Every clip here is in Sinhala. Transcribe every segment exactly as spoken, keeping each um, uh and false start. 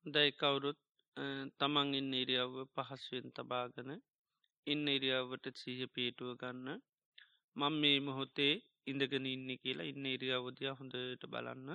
දැයි කවුරුත් තමන් ඉන්න ඉරියව්ව පහස්ුවෙන් තබාගන ඉන්න ඉරියාවට සීහ පීටුව ගන්න මං මේ මොහොතේ ඉඳගෙන ඉන්න කියලා ඉන්න ඉරියාවදයා හොඳට බලන්න.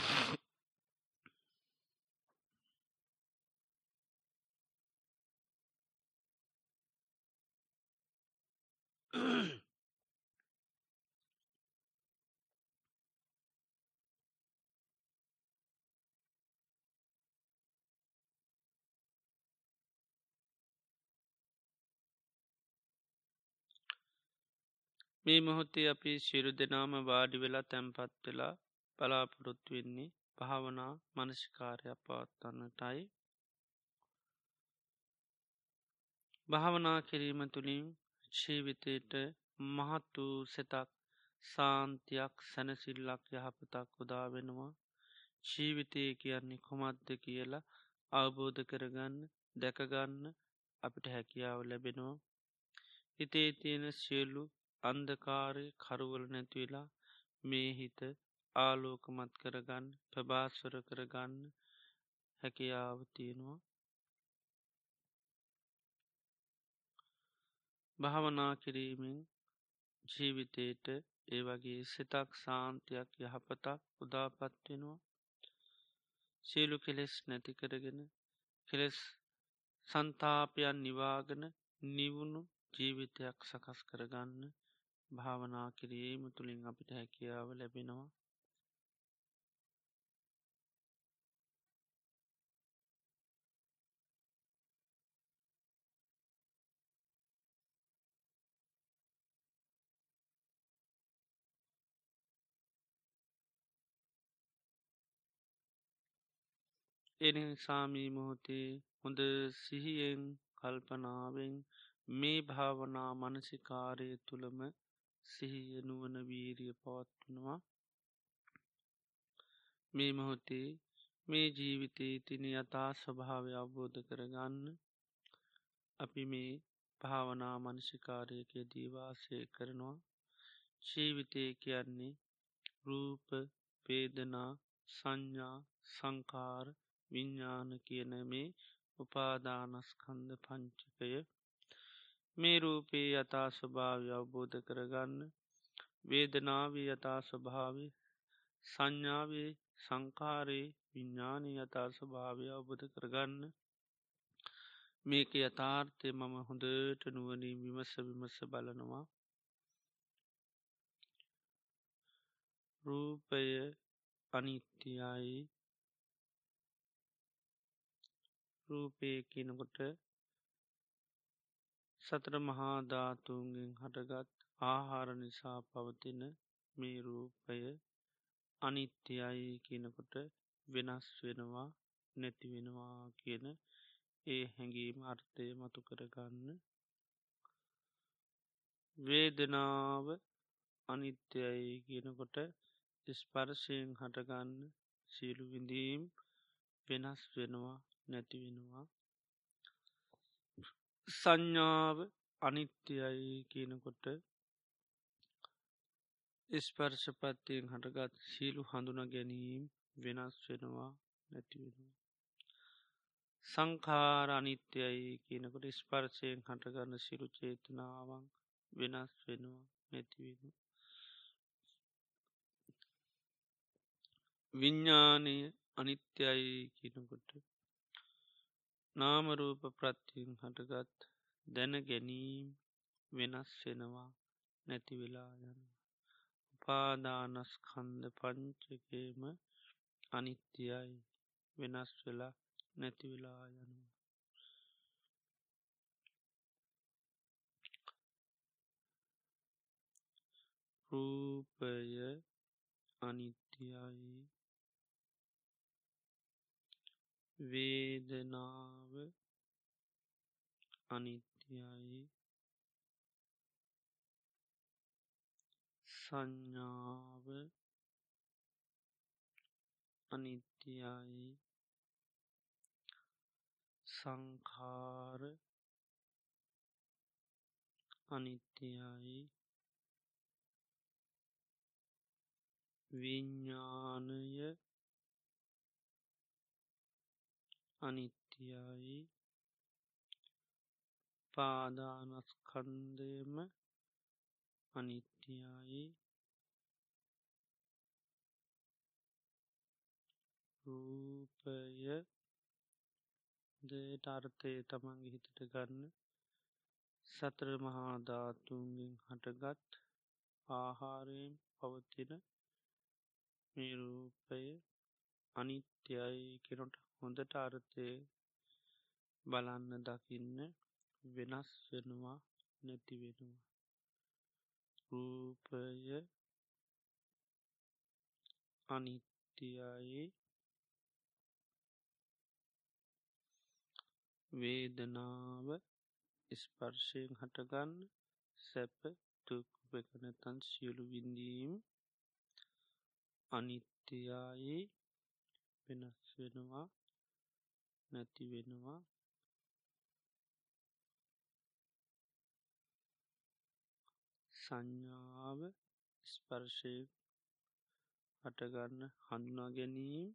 මේ මොහොතේ අපි ශිරු දෙනාම වාඩි වෙලා තැන්පත් වෙලා බලාපොරොත්තු වෙන්නේ භාවනා මනසිකාරයක් පවත්වන්නටයි. භාවනා කිරීම තුළින් ජීවිතයට මහත් වූ සෙතක් සාන්තියක් සැනසිල්ලක් යහපතක් උදා වෙනවා. ජීවිතය කියන්නේ කොමත්ද කියලා අවබෝධ කරගන්න දැකගන්න අපිට හැකියාව ලැබෙනවා. හිතේ තියෙන සියලු අන්දකාරය කරුවල නැතිවෙලා මේ හිත ආලෝකමත් කරගන්න ප්‍රභාස්වර කරගන්න හැකියාව තියෙනවා. භාවනා කිරීමෙන් ජීවිතයට ඒ වගේ සිතක් සාන්තියක් යහපතක් උදාපත්වෙනවා. සියලු කෙලෙස් නැති කරගෙන කෙලෙස් සන්තාපයන් නිවාගන නිවුණු ජීවිතයක් සකස් කරගන්න භාවනා කිරීම තුළින් අපිට හැකියාව ලැබෙනවා. එනිසාමී මොහොතේ හොඳ සිහියෙන් කල්පනාවෙන් මේ භාවනා මනසිකාරය තුළම සිහියනුවන වීරිය පවත්වනවා. මේ මොහොතේ මේ ජීවිතයේ තින යථා ස්වභාවය අවබෝධ කරගන්න අපි මේ භාවනා මනසිකාරයක දීවාසය කරනවා. ජීවිතය කියන්නේ රූප පේදනා සංඥා සංකාර විඤ්ඥාන කියන මේ උපාදානස්කන්ද පංචකය මේ රූපයේ යථා ස්වභාවය අවබෝධ කරගන්න වේදනාවේ යථා ස්වභාවය සංඥාවේ සංකාරයේ විඤ්ඥානය යථා ස්වභාවය අවබෝධ කරගන්න මේක යථාර්ථය මම හොඳට නුවනින් විමස විමස බලනවා. රූපය අනිත්‍යයි රූපය කියනකොට සතර මහාධාතුන්ගෙන් හටගත් ආහාර නිසා පවතින මේ රූපය අනිත්‍යයි කියනකොට වෙනස් වෙනවා නැතිවෙනවා කියන ඒ හැඟීම අර්ථය මතු කරගන්න. වේදනාව අනිත්‍යයි කියනකොට ස්පර්ශයෙන් හටගන්න සීලු විඳීම් වෙනස් වෙනවා නැතිවෙනවා. සංඥාව අනිත්‍යයි කියනකොට ස්පර්ශපත්තියෙන් හටගත් සීලු හඳුන ගැනීම් වෙනස් වෙනවා නැතිවෙනවා. සංකාර අනිත්‍යයි කියනකොට ස්පර්ශයෙන් හටගන්න සිරු චේතනාවන් වෙනස් වෙනවා නැතිවෙන. විඤ්ඥානය අනිත්‍යයි කියනකොට නාමරූප ප්‍රත්තියෙන් හටගත් දැන ගැනීම් වෙනස් වෙනවා නැතිවෙලා යන. උපාදානස්කන්ද පංචකේම අනිත්‍යයි වෙනස් වෙලා නැතිවෙලා යනවා. රූපය අනිත්‍යයි වේදනාව අනිත්‍යයි සංඥාව අනිත්‍යයි සංකාර අනිත්‍යයි විඤ්ඥානය අනිත්‍යයි පාදානස්කන්දයම අනිත්‍යයි රූපය දේට අර්ථය තමන්ගේ හිතට ගන්න සතර මහාධාතුන්ගෙන් හටගත් ආහාරයෙන් පවතින මේ රූපය අනිත්‍යයි කෙනොට හොඳට අර්ථය බලන්න දකින්න වෙනස් වෙනවා නැති වෙනවා රූපය අනිත්‍යයි වේදනාව ස්පර්ශයෙන් හටගන්න සැප තුක්පකනතන් සියලු විඳීම් අනිත්‍යයි වෙනස් වෙනවා නැති වෙනවා සංඥාව ස්පර්ශය හටගන්න හඳුනා ගැනීම්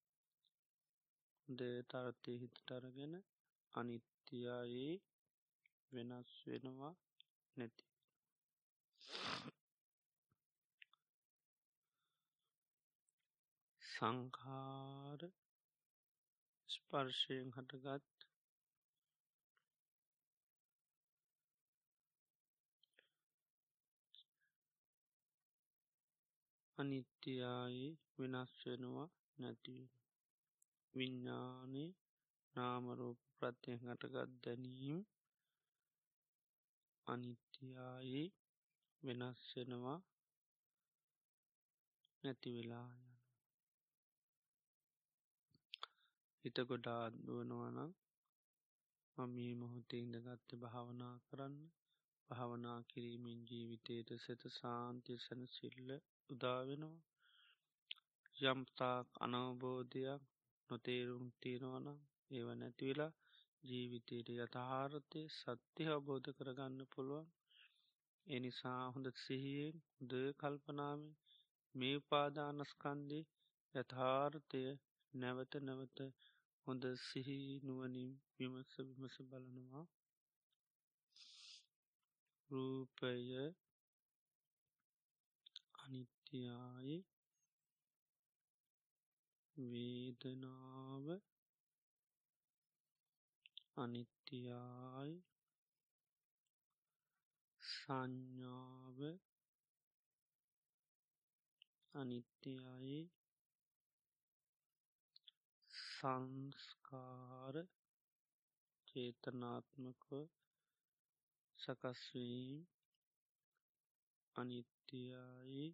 ද තරතය හිතට අරගෙන අනිත්‍යයේ වෙනස් වෙනවා නැති සංකාර ස්පර්ශයෙන් හටගත් අනිත්‍යයි වෙනස් වෙනවා නැතිවෙන විඤ්ඥානයේ නාමරූප ප්‍රත්‍යයෙන් හටගත් දැනීම් අනිත්‍යයි වෙනස් වෙනවා නැතිවෙලා යන හිත ගොඩා දුවනවනම් මමී මොහොතේ ඉඳගත්ත භාවනා කරන්න භාවනා කිරීමෙන් ජීවිතයට සෙත සාන්තිය සැනසිල්ල උදාවෙනවා යම්තාක් අනවබෝධයක් නොතේරුම් තියෙනවනම් ඒව නැතිවෙලා ජීවිතයට යථාරතය සත්‍ය අවබෝධ කරගන්න පුළුවන් එනිසා හොඳ සිහියෙන් ද කල්පනාමෙන් මේ උපාදානස්කන්දේ යථාර්ථය නැවත නැවත හොඳ සිහි නුවනින් විමස විමස බලනවා රූපය අනිත්‍යයි වේදනාව අනිත්‍යයි සංඥාව අනිත්‍යයි සංස්කාර චේතනාත්මකව සකස්වීම් අනිත්‍යයි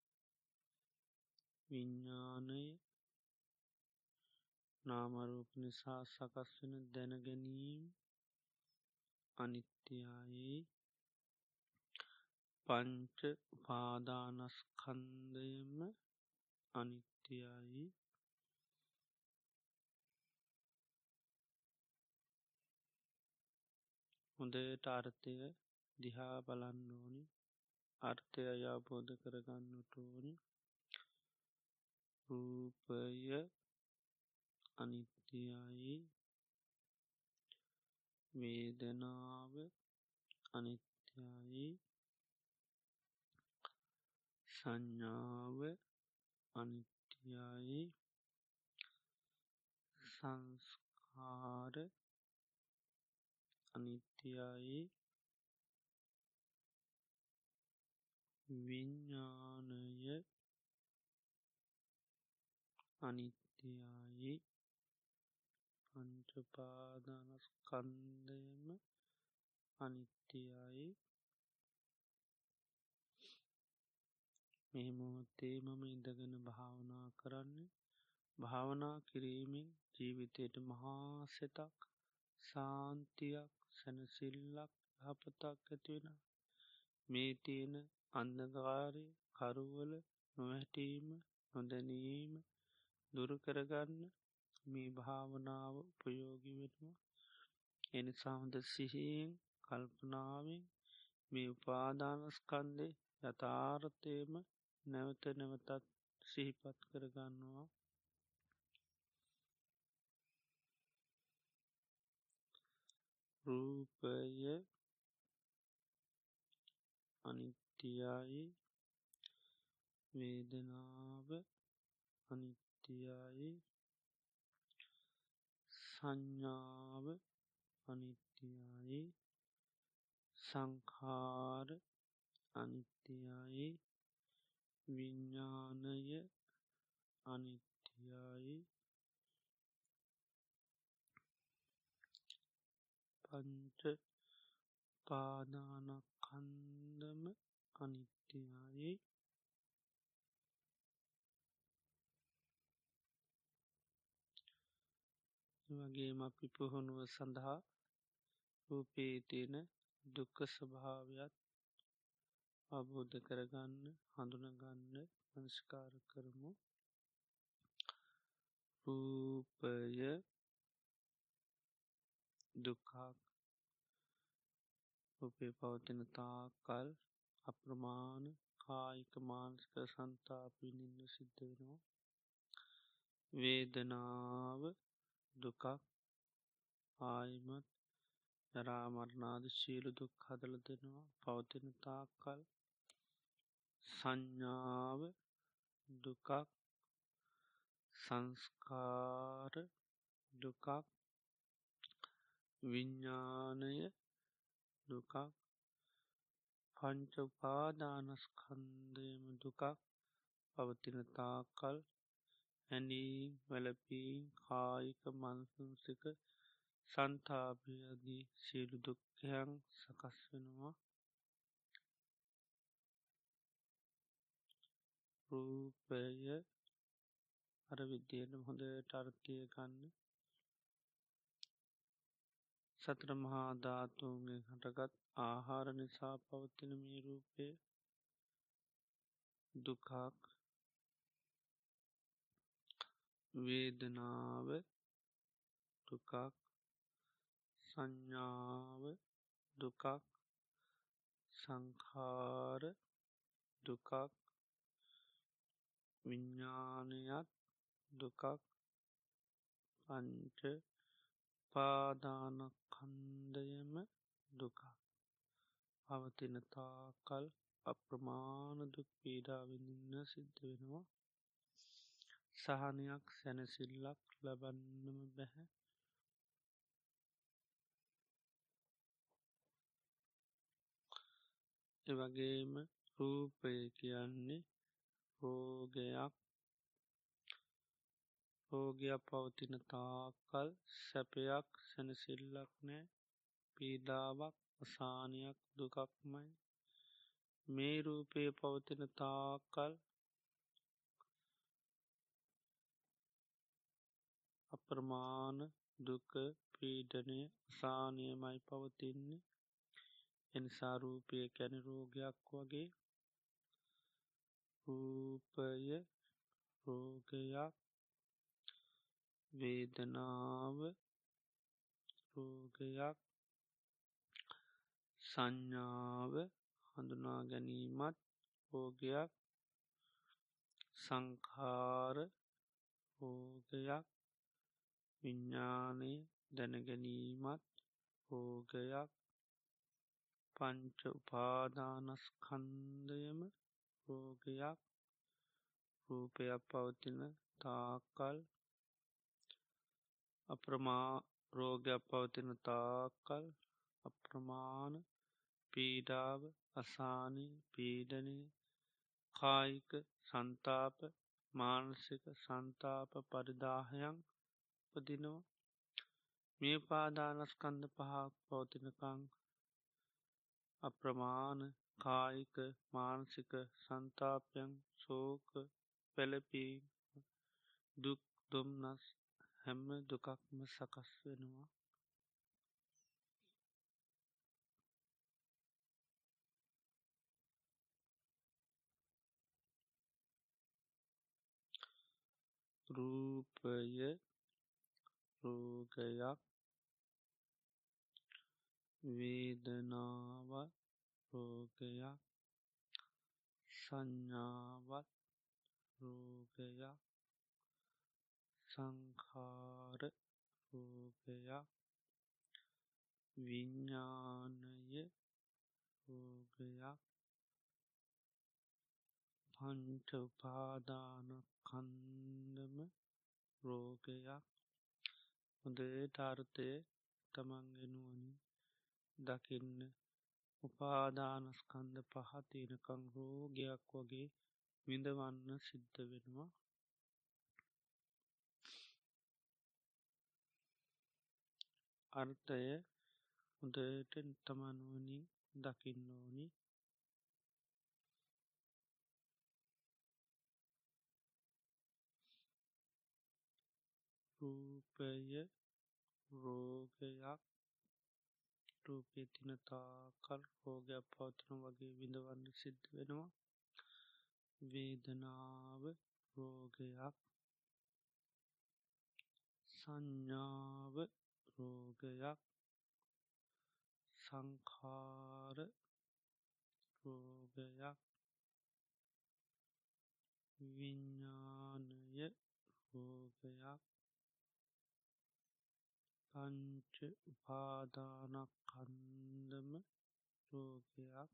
විඤ්ඥානය නාමරූප නිසා සකස් වෙන දැනගැනීම් අනිත්‍යයි පංච පාදානස්කන්දයම අනිත්‍යයි හොඳට අර්ථය දිහා බලන්න ඕනි අර්ථය අයාබෝධ කරගන්නට ඕනි රූපය අනිත්‍යයි වේදනාව අනිත්‍යයි සංඥාව අනිත්‍යයි සංස්කාර අනිත්‍යයි විඤ්ඥානය අනිත්‍යයි පංචපාදානස්කන්දයම අනිත්‍යයි මේ මොහොත්තේ මම ඉඳගෙන භාවනා කරන්නේ භාවනා කිරීමෙන් ජීවිතයට මහා සෙතක් සාන්තියක් සැනසිල්ලක් යහපතක් ඇතිවෙන මේ තියෙන අන්දකාරය කරුවල නොවැටීම නොදැනීම දුරුකරගන්න මේ භාවනාව උපයෝගි වෙනවා එනිසා හොඳ සිහියෙන් කල්පනාවෙන් මේ උපාදානස්කන්දේ යථාර්ථයම නැවත නැවතත් සිහිපත් කරගන්නවා රූපය අනිත්‍යයි වේදනාව අනිත්‍යයි සංඥාව අනිත්‍යයි සංඛාර අනිත්‍යයි විඤ්ඥානය අනිත්‍යයි පංච පාදානකන්දම අනිත්‍යයි වගේම අපි පුහුණුව සඳහා රූපේ තියෙන දුක්ඛ ස්වභාවයත් අවබෝධ කරගන්න හඳුනගන්න මනස්කාර කරමු රූපය දුකක් රූපේ පවතින තාකල් අප්‍රමාණ කායික මානසික සන්තාපිනින්න සිද්ධ වෙනවා වේදනාව දුකක් ආයිමත් ජරාමරණාද ශීල දුක් හදල දෙනවා පවතින තාකල් සංඥාව දුකක් සංස්කාර දුකක් විඤ්ඥානය දුකක් පංචපාදානස්කන්දයම දුකක් පවතින තාකල් ඇනී වැලපී කායික මන්සංසික සන්තාභයදී සියලු දුක්ඛයන් සකස් වෙනවා රූපය අර විද්‍යට හොඳ ටර්කය ගන්න සතර මහාධාතුන්ගේ හටගත් ආහාර නිසා පවතින මේ රූපය දුකක් වේදනාව දුකක් සංඥාව දුකක් සංඛාර දුකක් විඤ්ඥානයත් දුකක් පංච පාදානකන්දයම දුකක් පවතින තාකල් අප්‍රමාණ දුක් පීඩාවිඳන්න සිද්ධ වෙනවා සහනයක් සැනසිල්ලක් ලබන්නම බැහැ එවගේම රූපය කියන්නේ රෝගයක් රෝගයක් පවතින තාකල් සැපයක් සැනසිල්ලක් නෑ පීඩාවක් අසානයක් දුකක්මයි මේ රූපය පවතින තාකල් අප්‍රමාණ දුක පීඩනය අසානයමයි පවතින්නේ එනිසා රූපය කැන රෝගයක් වගේ රූපය රෝගයක් වේදනාව රෝගයක් සංඥාව හඳුනා ගැනීමත් රෝගයක් සංඛාර රෝගයක් විඤ්ඥානය දැනගැනීමත් රෝගයක් පංච උපාදානස්කන්දයම රෝගයක් රූපයක් පවතින තාකල් අප්‍රමා රෝගයක් පවතින තාකල් අප්‍රමාණ පීඩාව අසානී පීඩනය කායික සන්තාප මානසික සන්තාප පරිදාහයන් උපදිනවා මේ පාදානස්කන්ද පහක් පවතිනකං අප්‍රමාණ කායික මානසික සන්තාපයන් සෝක පැලපී දුක් දුම්නස් හැම්ම දුකක්ම සකස් වෙනවා රූපය රෝගයක් වේදනාවත් රෝගයක් සංඥාවත් රෝගයක් සංඛාර රෝගයක් විඤ්ඥානය රෝගයක් පංච උපාදානකන්දම රෝගයක් හොඳේ ටාර්ථය තමන්ගෙනුවනි දකින්න උපාදානස්කන්ද පහතිනකං රෝගයක් වගේ විඳවන්න සිද්ධ වෙනවා අර්ථය හොඳට තමනුවනින් දකින්න ඕනි රූපය රෝගයක් රූපය තිනතාකල් රෝගයක් පවතන වගේ විඳවන්න සිද්ධ වෙනවා වේදනාව රෝගයක් සංඥාව රෝගයක් සංකාර රෝගයක් විඤ්ඥානය රෝගයක් පංච උපාදානකන්දම රෝගයක්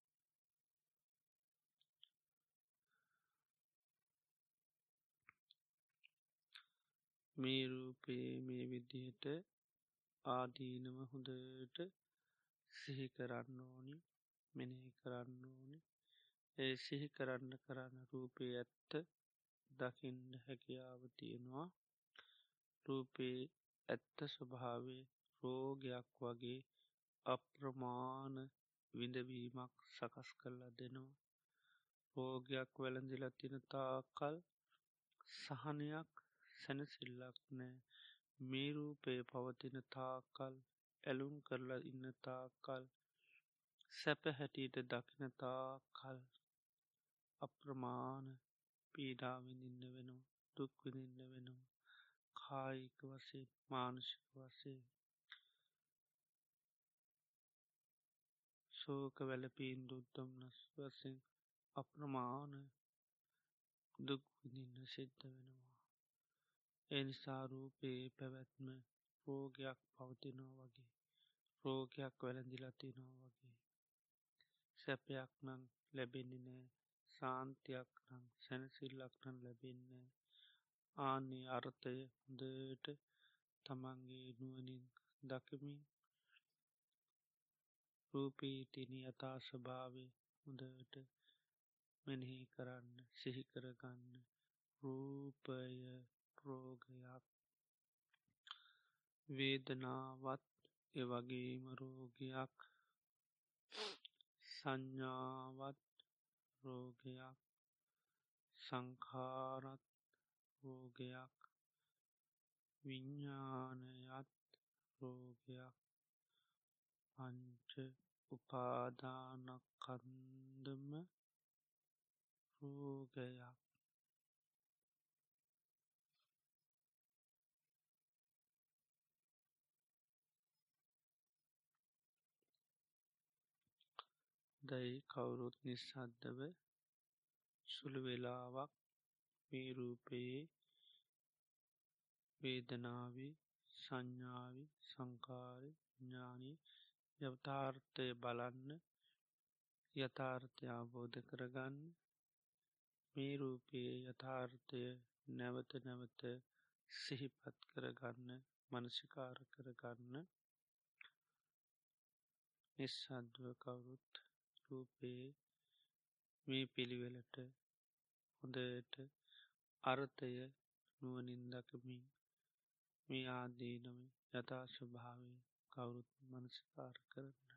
මේ රූපයේ මේ විදිහට ආදීනව හොඳට සිහි කරන්න ඕනි මෙනෙහි කරන්න ඕනි ඒ සිහි කරන්න කරන්න රූපය ඇත්ත දකිින්ට හැකියාව තියෙනවා රූපේ ඇත්ත ස්වභාවේ රෝගයක් වගේ අප්‍රමාණ විඳවීමක් සකස් කරලා දෙනවා රෝගයක් වැළඳිලා තිනතා කල් සහනයක් සැනසිල්ලක් නෑ මේ රූපය පවතින තාකල් ඇලුම් කරලා ඉන්න තාකල් සැප හැටියට දකිනතා කල් අප්‍රමාණ පීඩාවිඳින්න වෙනවා දුක්විඳින්න වෙනවා කායික වසේ මානුෂික වසේ සෝක වැලපීන් දුද්දම්නස් වසෙන් අප්‍රමාණ දුක්විඳින්න සිද්ධ වෙනවා එනිසාරූපයේ පැවැත්ම රෝගයක් පවතිනෝ වගේ රෝගයක් වැළඳිලතිනෝ වගේ සැපයක් නං ලැබෙන්නේ නෑ සාන්තියක් නං සැනසිල්ලක් නන් ලැබෙන්නේ ආනේ අර්ථය හොඳට තමන්ගේ නුවනින් දකමින් රූපීතිනි යථා ස්වභාවය හොඳට මෙනෙහි කරන්න සිහිකරගන්න රූපය රෝගයක් වේදනාවත් එවගේම රෝගයක් සංඥාවත් රෝගයක් සංකාරත් රෝගයක් විඤ්ඥානයත් රෝගයක් පංච උපාදානකන්දම රෝගයක් දයි කවුරුත් නිසාද්දව සුළු වෙලාවක් මේ රූපයේ වේදනාවී සංඥාවි සංකාරි ඥානී යවතාර්ථය බලන්න යථාර්ථය අවබෝධ කරගන්න මේ රූපයේ යථාර්ථය නැවත නැවත සිහිපත් කරගන්න මනසිකාර කරගන්න නිස්සද්ව කවුරුත් රූපයේ මේ පිළිවෙලට හොඳට අර්ථය නුවනින්දකමින් මේ ආදීනම යථා ස්වභාවය කවුරුත් මනසිකාර කරන්න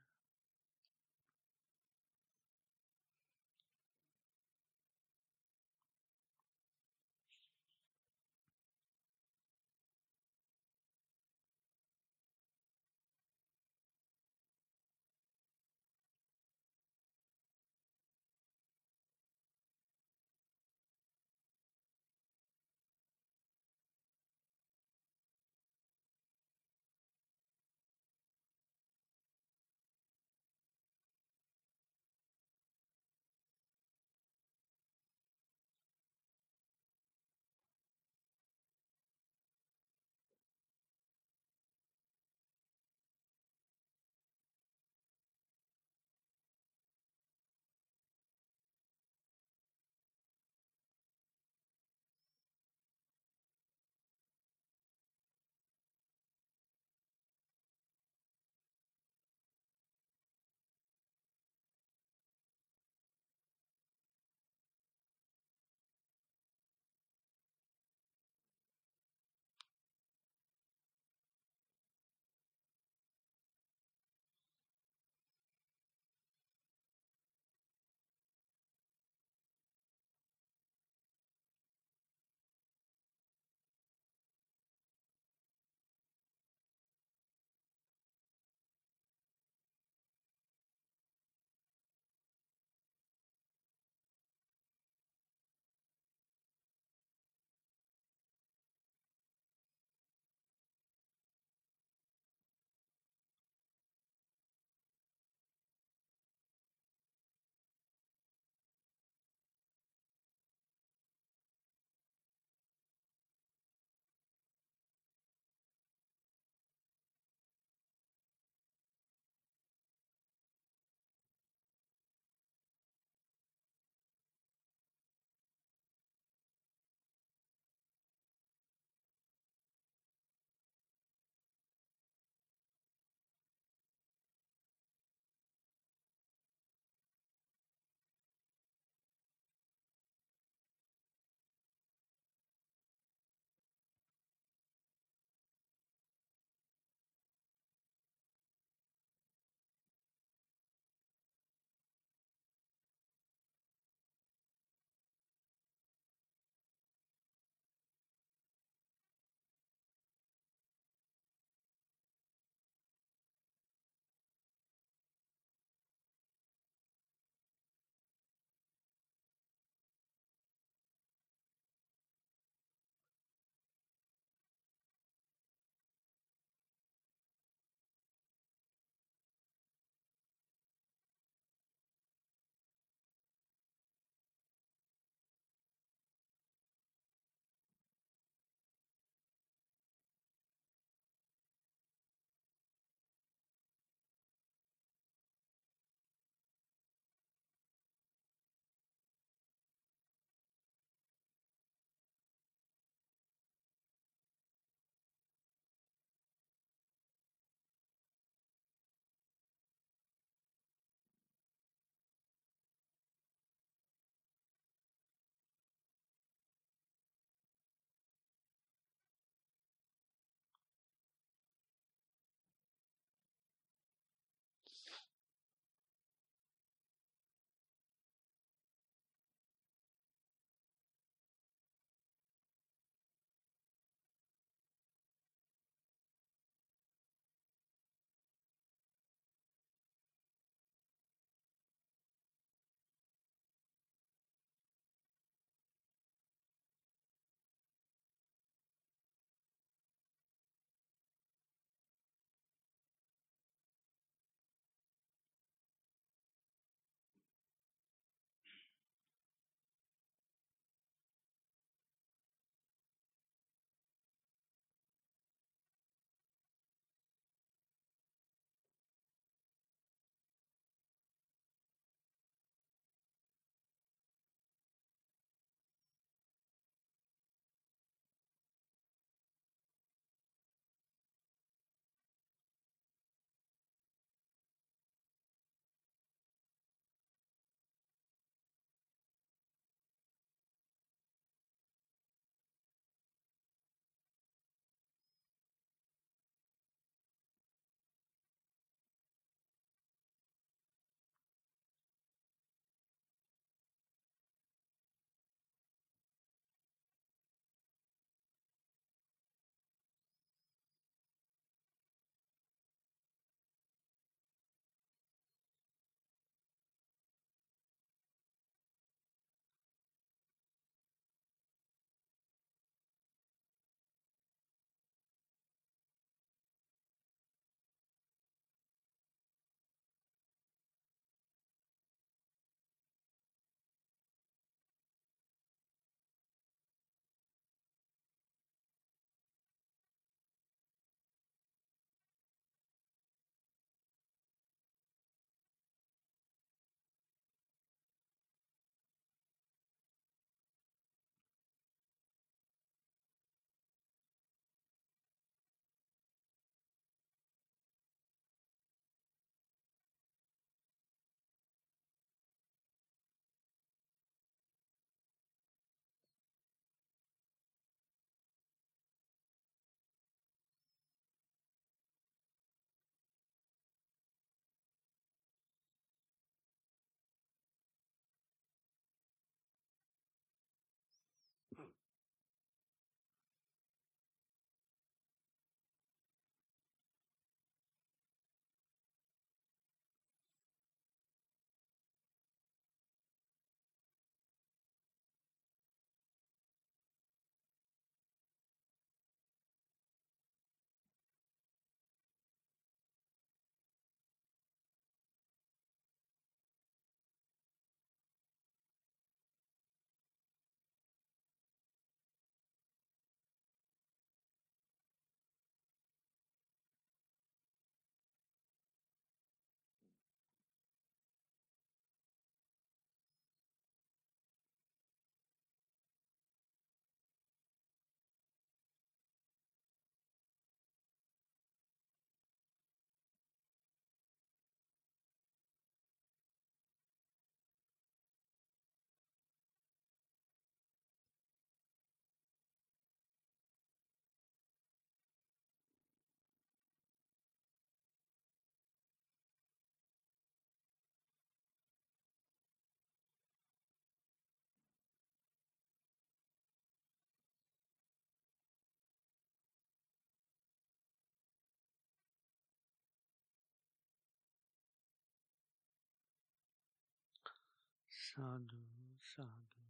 සාධු සාධු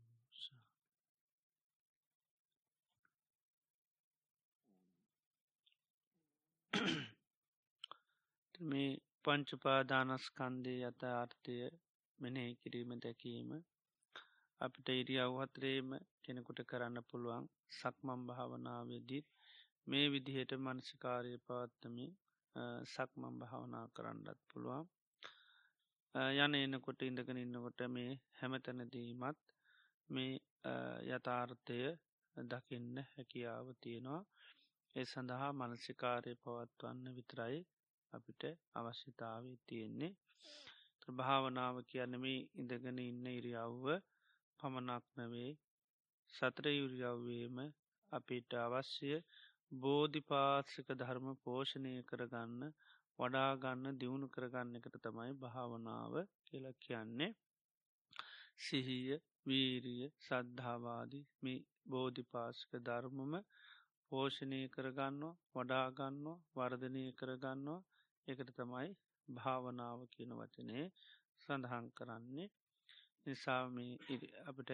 මේ පංචුපාදානස්කන්දේ යථාර්ථය මෙනෙහි කිරීම දැකීම අපිට ඉරිය අවහතරේම කෙනෙකුට කරන්න පුළුවන් සක්මම් භාවනාවේදීත් මේ විදිහට මනසිකාරය පවත්තමි සක්මම් භාවනා කරන්නත් පුළුවන් යන එන්නකොට ඉඳගෙන ඉන්නකොට මේ හැමතැනදීමත් මේ යථාර්ථය දකින්න හැකියාව තියෙනවා ඒ සඳහා මනසිකාරය පවත්වන්න විතරයි අපිට අවශ්‍යතාවී තියෙන්නේ භාවනාව කියන්නම ඉඳගෙන ඉන්න ඉරියව්ව පමණක්නවේ සතර යුරියව්වේම අපිට අවශ්‍ය බෝධිපාත්සික ධර්ම පෝෂණය කරගන්න වඩාගන්න දියුණු කරගන්න එකට තමයි භාවනාව කියල කියන්නේ සිහිය වීරිය සද්ධාවාදී මේ බෝධිපාශක ධර්මම පෝෂණය කරගන්නවා වඩාගන්නවා වර්ධනය කරගන්නවා එකට තමයි භාවනාව කියන වචනය සඳහන් කරන්නේ නිසා අපට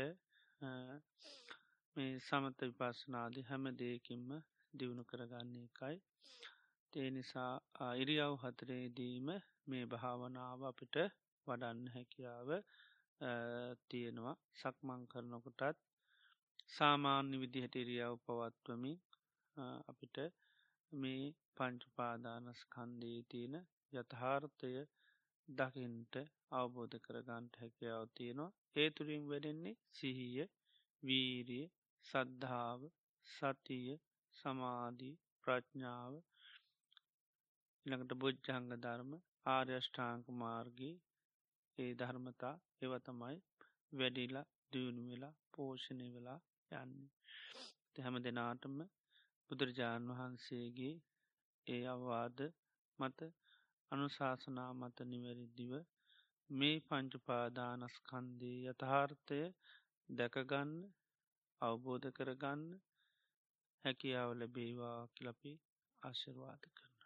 මේ සමත විපස්සනාදි හැම දෙයකින්ම දියුණු කරගන්නේ එකයි ඒ නිසා ඉරියව් හතරේදීම මේ භාවනාව අපිට වඩන්න හැකියාව තියෙනවා සක්මං කරනකොටත් සාමාන්‍ය විදිහට ඉරියව් පවත්වමි අපිට මේ පංචුපාදානස්කන්දයේ තියෙන යථාර්ථය දකින්ට අවබෝධ කරගන්ට හැකියාව තියෙනවා ඒ තුළින් වැඩෙන්නේ සිහිය වීරිය සද්ධාව සතිය සමාධී ප්‍රඥාව ඉළඟට බොජ්ජංග ධර්ම ආර්යෂ්ඨාංක මාර්ගී ඒ ධර්මතා ඒවතමයි වැඩිලා දියුණු වෙලා පෝෂණය වෙලා යන්නේ හැම දෙනාටම බුදුරජාණන් වහන්සේගේ ඒ අවවාද මත අනුශාසනා මත නිවැරදිව මේ පංචුපාදානස්කන්දී යථාර්ථය දැකගන්න අවබෝධ කරගන්න හැකියාව ලැබේවා කිලපි ආශිර්වාද කරන.